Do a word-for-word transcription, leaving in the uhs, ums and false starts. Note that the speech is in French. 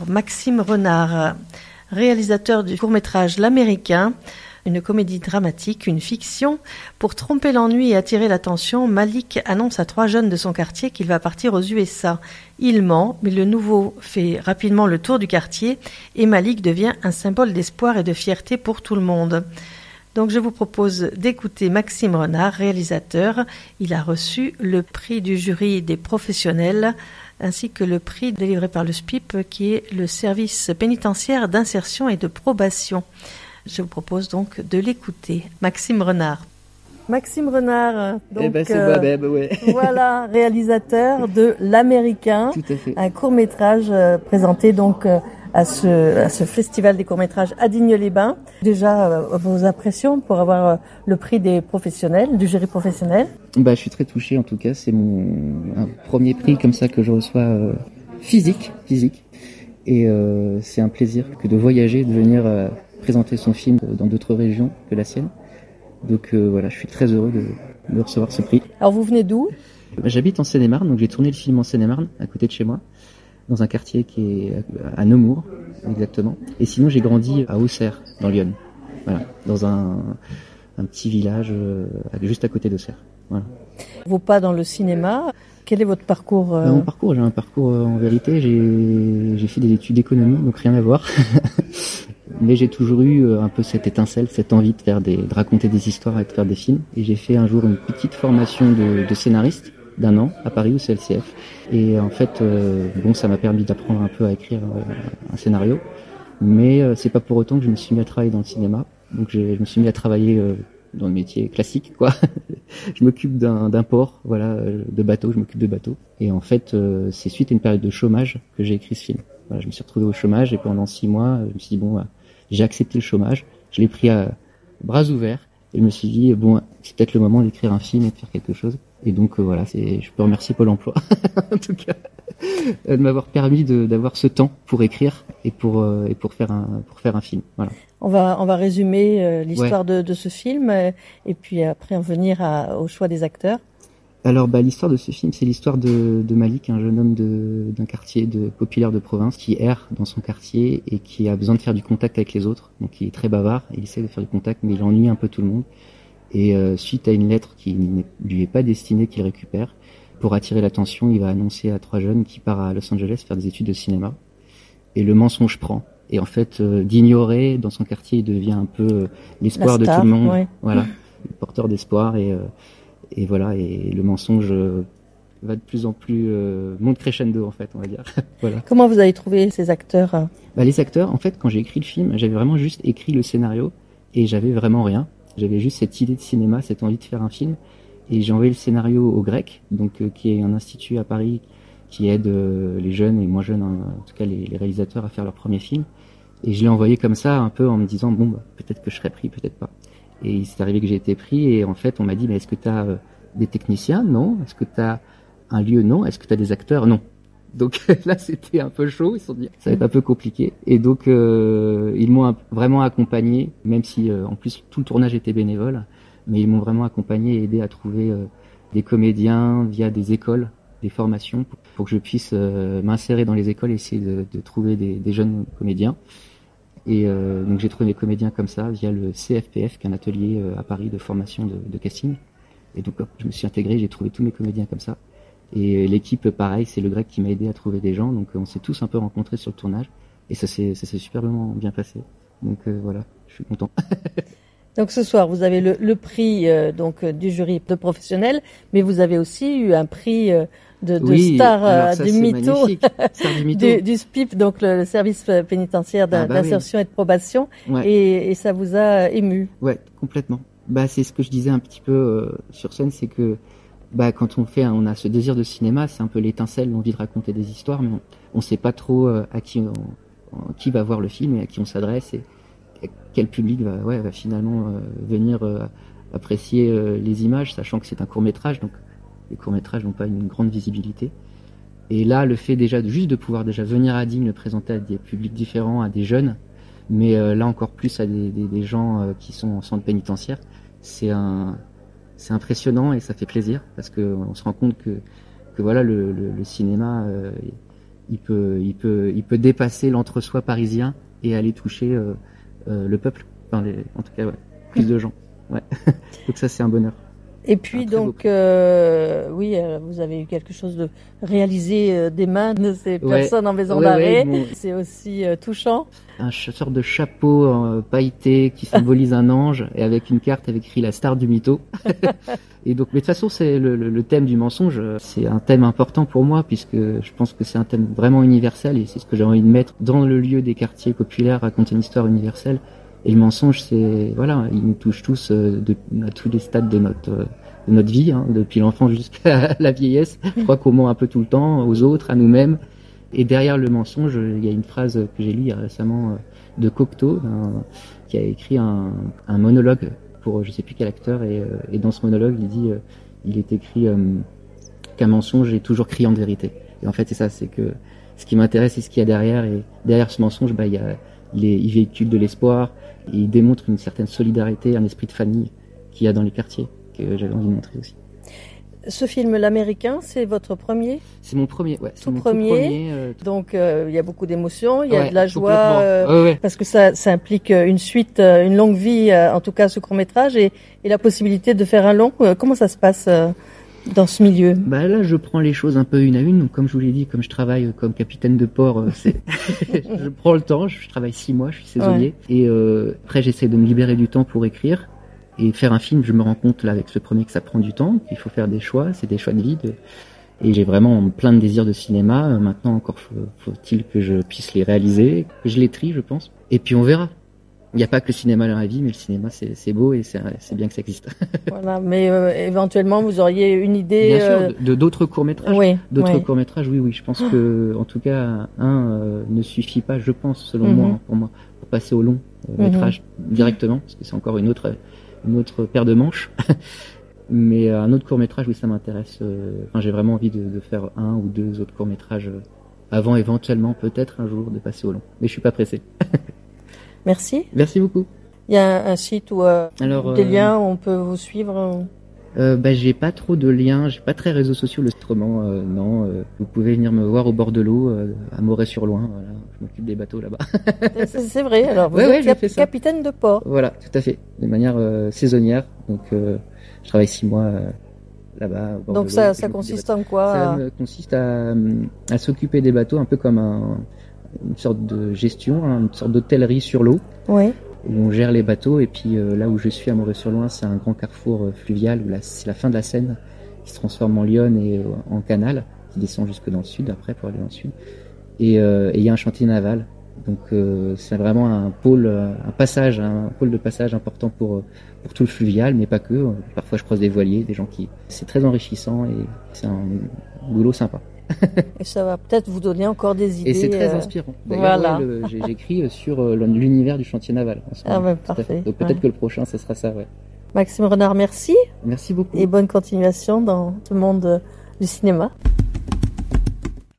Maxime Renard, réalisateur du court-métrage L'Américain, une comédie dramatique, une fiction. Pour tromper l'ennui et attirer l'attention, Malik annonce à trois jeunes de son quartier qu'il va partir aux U S A. Il ment, mais le nouveau fait rapidement le tour du quartier et Malik devient un symbole d'espoir et de fierté pour tout le monde. Donc je vous propose d'écouter Maxime Renard, réalisateur. Il a reçu le prix du jury des professionnels ainsi que le prix délivré par le S P I P qui est le service pénitentiaire d'insertion et de probation. Je vous propose donc de l'écouter. Maxime Renard. Maxime Renard, donc, eh ben c'est euh, Babeb, ouais. Voilà, réalisateur de L'Américain, tout à fait. Un court-métrage euh, présenté donc euh, à ce à ce festival des courts-métrages à Digne-les-Bains. Déjà euh, vos impressions pour avoir euh, le prix des professionnels, du jury professionnel. Bah je suis très touché en tout cas, c'est mon un premier prix comme ça que je reçois euh, physique, physique. Et euh, c'est un plaisir que de voyager, de venir euh, présenter son film dans d'autres régions que la sienne. Donc euh, voilà, je suis très heureux de, de recevoir ce prix. Alors vous venez d'où ? J'habite en Seine-et-Marne, donc j'ai tourné le film en Seine-et-Marne, à côté de chez moi, dans un quartier qui est à Nemours, exactement. Et sinon j'ai grandi à Auxerre, dans l'Yonne. Voilà, dans un, un petit village euh, juste à côté d'Auxerre. Voilà. Vos pas dans le cinéma, quel est votre parcours euh... Mon parcours, j'ai un parcours euh, en vérité, j'ai, j'ai fait des études d'économie, donc rien à voir. Mais j'ai toujours eu un peu cette étincelle, cette envie de faire des, de raconter des histoires et de faire des films. Et j'ai fait un jour une petite formation de, de scénariste d'un an à Paris au C L C F. Et en fait, euh, bon, ça m'a permis d'apprendre un peu à écrire euh, un scénario. Mais euh, c'est pas pour autant que je me suis mis à travailler dans le cinéma. Donc j'ai, je me suis mis à travailler euh, dans le métier classique, quoi. Je m'occupe d'un, d'un port, voilà, de bateau. Je m'occupe de bateaux. Et en fait, euh, c'est suite à une période de chômage que j'ai écrit ce film. Voilà, je me suis retrouvé au chômage et pendant six mois, je me suis dit bon. Bah, j'ai accepté le chômage, je l'ai pris à bras ouverts et je me suis dit bon c'est peut-être le moment d'écrire un film et de faire quelque chose. Et donc euh, voilà, c'est je peux remercier Pôle Emploi en tout cas de m'avoir permis de d'avoir ce temps pour écrire et pour euh, et pour faire un pour faire un film. Voilà. On va on va résumer euh, l'histoire ouais. de de ce film euh, et puis après en venir à, au choix des acteurs. Alors bah l'histoire de ce film, c'est l'histoire de, de Malik, un jeune homme de, d'un quartier de, populaire de province qui erre dans son quartier et qui a besoin de faire du contact avec les autres. Donc il est très bavard, il essaie de faire du contact mais il ennuie un peu tout le monde. Et euh, suite à une lettre qui ne lui est pas destinée qu'il récupère, pour attirer l'attention, il va annoncer à trois jeunes qu'il part à Los Angeles faire des études de cinéma. Et le mensonge prend. Et en fait, euh, d'ignorer dans son quartier, il devient un peu euh, l'espoir star, de tout le monde. Ouais. Voilà, le porteur d'espoir et... Euh, Et voilà, et le mensonge euh, va de plus en plus euh, monte crescendo en fait, on va dire. Voilà. Comment vous avez trouvé ces acteurs ? Bah, les acteurs, en fait, quand j'ai écrit le film, j'avais vraiment juste écrit le scénario et j'avais vraiment rien. J'avais juste cette idée de cinéma, cette envie de faire un film, et j'ai envoyé le scénario au Grec, donc euh, qui est un institut à Paris qui aide euh, les jeunes et moins jeunes, hein, en tout cas les, les réalisateurs à faire leur premier film. Et je l'ai envoyé comme ça, un peu en me disant bon, bah, peut-être que je serai pris, peut-être pas. Et il s'est arrivé que j'ai été pris et en fait on m'a dit mais est-ce que tu as euh, des techniciens ? Non. Est-ce que tu as un lieu ? Non. Est-ce que tu as des acteurs ? Non. Donc là c'était un peu chaud, ils se sont dit ça va être un peu compliqué et donc euh, ils m'ont vraiment accompagné, même si euh, en plus tout le tournage était bénévole, mais ils m'ont vraiment accompagné et aidé à trouver euh, des comédiens via des écoles, des formations pour, pour que je puisse euh, m'insérer dans les écoles et essayer de, de trouver des, des jeunes comédiens. Et euh, donc j'ai trouvé des comédiens comme ça via le C F P F, qui est un atelier euh, à Paris de formation de, de casting. Et donc hop, je me suis intégré, j'ai trouvé tous mes comédiens comme ça. Et l'équipe, pareil, c'est le Grec qui m'a aidé à trouver des gens. Donc on s'est tous un peu rencontrés sur le tournage. Et ça s'est, ça s'est superbement bien passé. Donc euh, voilà, je suis content. Donc ce soir, vous avez le, le prix euh, donc du jury de professionnels, mais vous avez aussi eu un prix euh, de, de oui, star euh, ça, du mytho, star du, mytho. du, du S P I P, donc le, le service pénitentiaire ah, bah d'insertion oui. et de probation, ouais. et, et ça vous a ému. Ouais, complètement. Bah c'est ce que je disais un petit peu euh, sur scène, c'est que bah quand on fait, on a ce désir de cinéma, c'est un peu l'étincelle, l'envie de raconter des histoires, mais on, on sait pas trop euh, à qui on, qui va voir le film et à qui on s'adresse et quel public va, ouais, va finalement euh, venir euh, apprécier euh, les images, sachant que c'est un court-métrage, donc les courts-métrages n'ont pas une grande visibilité. Et là, le fait déjà de, juste de pouvoir déjà venir à Digne, le présenter à des publics différents, à des jeunes, mais euh, là encore plus à des, des, des gens euh, qui sont en centre pénitentiaire, c'est un, c'est impressionnant et ça fait plaisir parce que on se rend compte que, que voilà, le, le, le cinéma, euh, il peut, il peut, il peut dépasser l'entre-soi parisien et aller toucher euh, euh, le peuple. Enfin, les, en tout cas, ouais, plus de gens. Ouais. Donc ça, c'est un bonheur. Et puis donc, euh, oui, euh, vous avez eu quelque chose de réalisé euh, des mains de ces ouais. personnes en maison ouais, d'arrêt. Ouais, bon. C'est aussi euh, touchant. Un sorte de chapeau euh, pailleté qui symbolise un ange et avec une carte avec écrit la star du mytho. Et donc, mais de toute façon, c'est le, le, le thème du mensonge. C'est un thème important pour moi puisque je pense que c'est un thème vraiment universel et c'est ce que j'ai envie de mettre dans le lieu des quartiers populaires, raconter une histoire universelle. Et le mensonge, c'est voilà, il nous touche tous euh, de, à tous les stades de notre euh, de notre vie, hein, depuis l'enfance jusqu'à la vieillesse. Je crois qu'on ment un peu tout le temps aux autres, à nous-mêmes. Et derrière le mensonge, il y a une phrase que j'ai lue récemment euh, de Cocteau, un, qui a écrit un, un monologue pour je sais plus quel acteur. Et, euh, et dans ce monologue, il dit, euh, il est écrit euh, qu'un mensonge est toujours criant de vérité. Et en fait, c'est ça, c'est que ce qui m'intéresse, c'est ce qu'il y a derrière. Et derrière ce mensonge, bah, il y a Il, est, il véhicule de l'espoir, et il démontre une certaine solidarité, un esprit de famille qu'il y a dans les quartiers, que j'avais envie de montrer aussi. Ce film, l'américain, c'est votre premier ? C'est mon premier, ouais. C'est tout mon premier. Tout premier euh, Donc, euh, il y a beaucoup d'émotions, il y a ouais, de la joie, euh, ouais, ouais. parce que ça, ça implique une suite, une longue vie, en tout cas ce court-métrage, et, et la possibilité de faire un long. Comment ça se passe euh, dans ce milieu? Bah là, je prends les choses un peu une à une. Donc, comme je vous l'ai dit, comme je travaille comme capitaine de port, euh, c'est je prends le temps. Je travaille six mois, je suis saisonnier. Ouais. Et euh, après, j'essaie de me libérer du temps pour écrire et faire un film. Je me rends compte là avec ce premier que ça prend du temps, qu'il faut faire des choix. C'est des choix de vie. De... Et j'ai vraiment plein de désirs de cinéma. Euh, maintenant, encore faut, faut-il que je puisse les réaliser, que je les trie, je pense. Et puis on verra. Il n'y a pas que le cinéma dans la vie, mais le cinéma, c'est, c'est beau et c'est, c'est bien que ça existe. Voilà, mais euh, éventuellement, vous auriez une idée... Bien sûr, euh... de, de d'autres courts-métrages. Oui, d'autres oui. courts-métrages, oui, oui. Je pense que, en tout cas, un euh, ne suffit pas, je pense, selon mm-hmm. moi, hein, pour moi, pour passer au long euh, métrage mm-hmm. directement, parce que c'est encore une autre, une autre paire de manches. Mais euh, un autre court-métrage, oui, ça m'intéresse. Euh, enfin, j'ai vraiment envie de, de faire un ou deux autres courts-métrages euh, avant, éventuellement, peut-être un jour, de passer au long. Mais je suis pas pressé. Merci. Merci beaucoup. Il y a un, un site où euh, Alors, des euh, liens où on peut vous suivre. Euh, bah, j'ai pas trop de liens, j'ai pas très réseaux sociaux le autrement, euh, non. Euh, vous pouvez venir me voir au bord de l'eau, euh, à Moret-sur-Loing. Voilà, je m'occupe des bateaux là-bas. c'est, c'est vrai. Alors vous ouais, êtes ouais, cap- capitaine de port. Voilà, tout à fait, de manière euh, saisonnière. Donc, euh, je travaille six mois euh, là-bas. Au bord Donc de ça, l'eau, ça consiste en quoi? Ça euh... consiste à, à s'occuper des bateaux, un peu comme un, une sorte de gestion, hein, une sorte d'hôtellerie sur l'eau. Oui. Où on gère les bateaux, et puis euh, là où je suis à Moret-sur-Loing, c'est un grand carrefour euh, fluvial où la, c'est la fin de la Seine qui se transforme en Lyonne et euh, en canal qui descend jusque dans le sud après pour aller dans le sud, et il euh, y a un chantier naval, donc euh, c'est vraiment un pôle, un passage, un pôle de passage important pour pour tout le fluvial, mais pas que. Parfois je croise des voiliers, des gens qui, c'est très enrichissant et c'est un boulot sympa. Et ça va peut-être vous donner encore des idées. Et c'est très euh... inspirant. D'ailleurs, voilà. ouais, le, j'ai, j'écris sur euh, l'univers du chantier naval. En ce ah ben parfait. Donc peut-être ouais. que le prochain, ce sera ça, ouais. Maxime Renard, merci. Merci beaucoup. Et bonne continuation dans ce monde du cinéma.